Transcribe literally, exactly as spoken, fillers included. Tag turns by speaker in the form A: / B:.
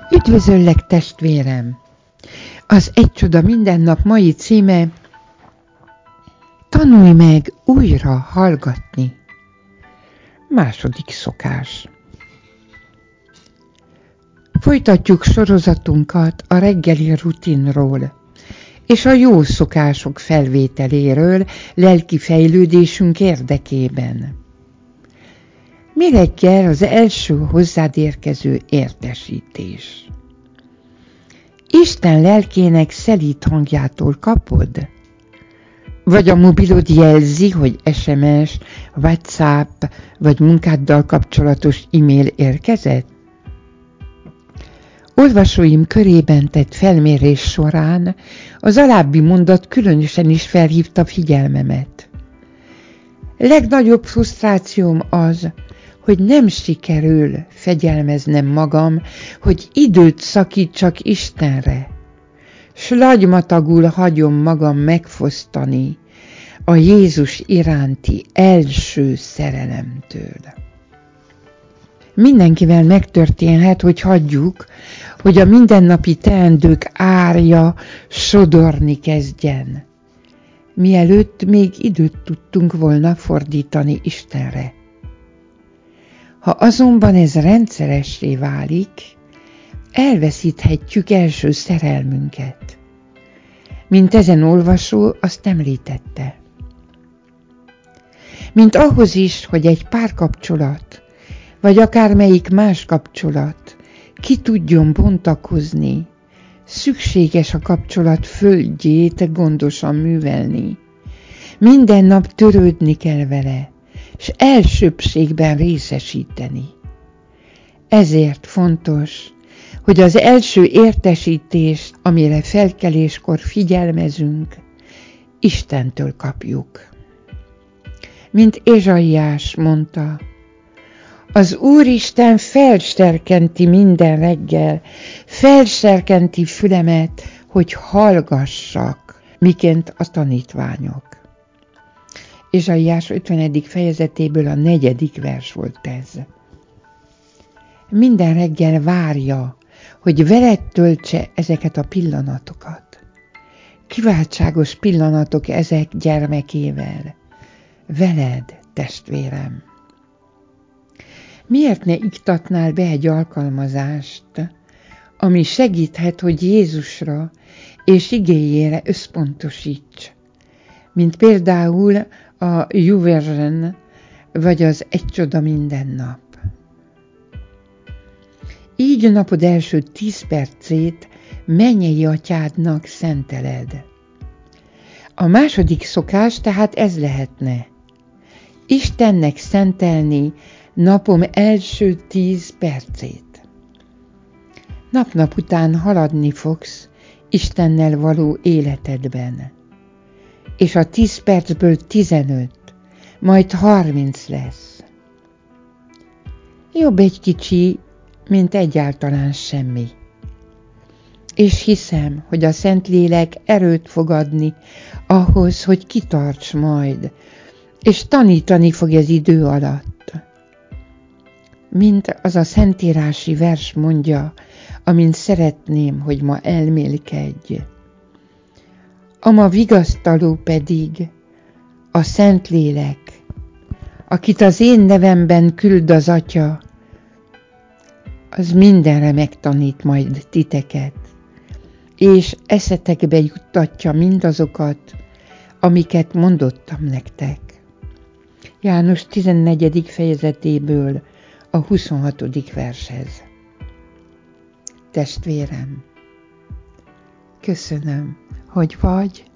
A: Üdvözöllek, testvérem! Az Egy csoda minden nap mai címe: tanulj meg újra hallgatni. Második szokás. Folytatjuk sorozatunkat a reggeli rutinról és a jó szokások felvételéről lelki fejlődésünk érdekében. Mi reggel az első hozzád érkező értesítés? Isten lelkének szelíd hangjától kapod? Vagy a mobilod jelzi, hogy es em es, WhatsApp vagy munkáddal kapcsolatos e-mail érkezett? Olvasóim körében tett felmérés során az alábbi mondat különösen is felhívta figyelmemet. Legnagyobb frusztrációm az, hogy nem sikerül fegyelmeznem magam, hogy időt szakítsak Istenre, s lagymatagul hagyom magam megfosztani a Jézus iránti első szerelemtől. Mindenkivel megtörténhet, hogy hagyjuk, hogy a mindennapi teendők árja sodorni kezdjen, mielőtt még időt tudtunk volna fordítani Istenre. Ha azonban ez rendszeressé válik, elveszíthetjük első szerelmünket, mint ezen olvasó azt említette. Mint ahhoz is, hogy egy párkapcsolat, vagy akármelyik más kapcsolat ki tudjon bontakozni, szükséges a kapcsolat földjét gondosan művelni. Minden nap törődni kell vele, s elsőbbségben részesíteni. Ezért fontos, hogy az első értesítést, amire felkeléskor figyelmezünk, Istentől kapjuk. Mint Ézsaiás mondta, az Úristen felserkenti minden reggel, felserkenti fülemet, hogy hallgassak, miként a tanítványok. Ézsaiás ötvenedik fejezetéből a negyedik vers volt ez. Minden reggel várja, hogy veled töltse ezeket a pillanatokat. Kiváltságos pillanatok ezek gyermekével. Veled, testvérem. Miért ne iktatnál be egy alkalmazást, ami segíthet, hogy Jézusra és igéjére összpontosíts, mint például a YouVersion vagy az Egy csoda minden nap. Így napod első tíz percét mennyei atyádnak szenteled. A második szokás tehát ez lehetne: Istennek szentelni napom első tíz percét. Nap-nap után haladni fogsz Istennel való életedben, és a tíz percből tizenöt, majd harminc lesz. Jobb egy kicsi, mint egyáltalán semmi. És hiszem, hogy a Szentlélek erőt fog adni ahhoz, hogy kitarts majd, és tanítani fog ez idő alatt. Mint az a szentírási vers mondja, amint szeretném, hogy ma elmélkedj. A ma vigasztaló pedig a Szentlélek, akit az én nevemben küld az Atya, az mindenre megtanít majd titeket, és eszetekbe juttatja mindazokat, amiket mondottam nektek. János tizennegyedik fejezetéből a huszonhatodik vershez. Testvérem, köszönöm, hogy vagy,